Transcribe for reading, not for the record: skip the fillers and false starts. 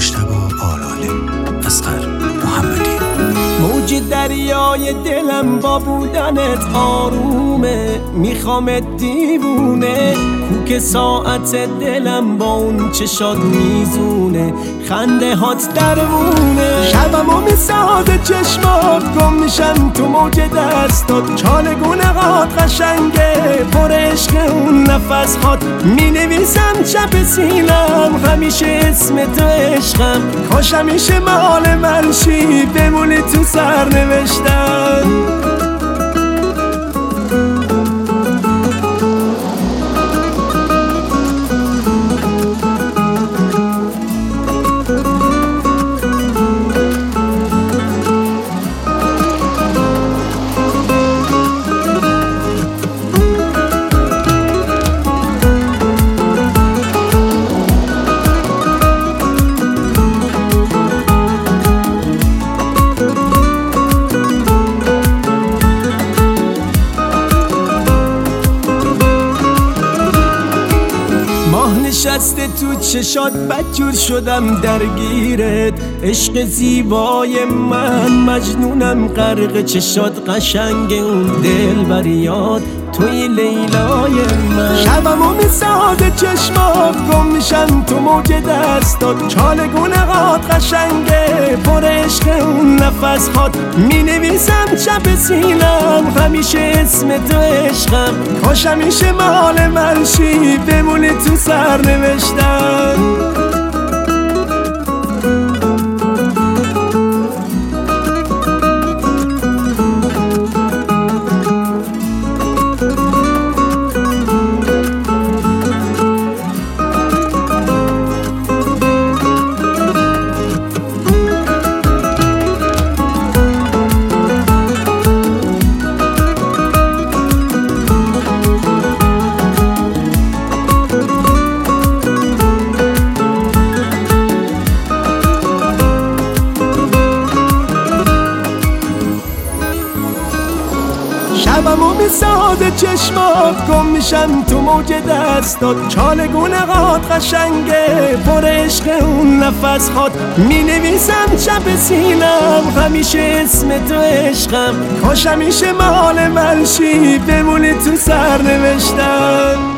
مجتبی آلاله، اصغر محمدی. موج دریای دلم با بودنت آرومه، میخوامت دیوونه. کوک ساعت دلم با اون چشات میزونه، خنده هات درمونه. شبمو میسازه چشمات، گم میشم تو موج دستات. چالگونه هات قشنگه، پر عشق اون نفس هات. مینویسم چپ سینم همیشه اسم تو عشقم. کاش همیشه مال من شی، بمونی تو سرنوشتم. نشسته تو چشات بدجور شدم درگیرت. عشق زیبای من مجنونم غرق چشات. قشنگ اون دلبریات توی لیلای من. شبمو میسازه چشمات، گم میشم تو موج دستات. چالگونه هات قشنگه، پر عشق اون نفس هات. مینویسم چپ سینم همیشه اسم تو عشقم. کاش همیشه مال من شی، بمونی تو سرنوشتم. شبمو میسازه چشمات، گم میشم تو موج دستات. چالگونه هات قشنگه، پر عشق اون نفس هات. مینویسم چپ سینم همیشه اسم تو عشقم. کاش همیشه مال من شی، بمونی تو سرنوشتم.